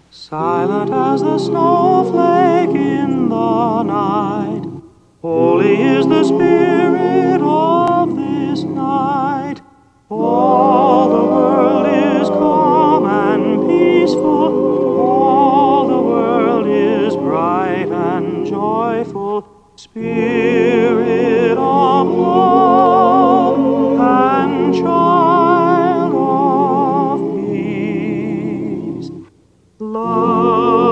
Silent as the snowflake in the night, holy is the spirit of this night. All the world is calm and peaceful, all the world is bright and joyful. Spirit of love and child of peace, love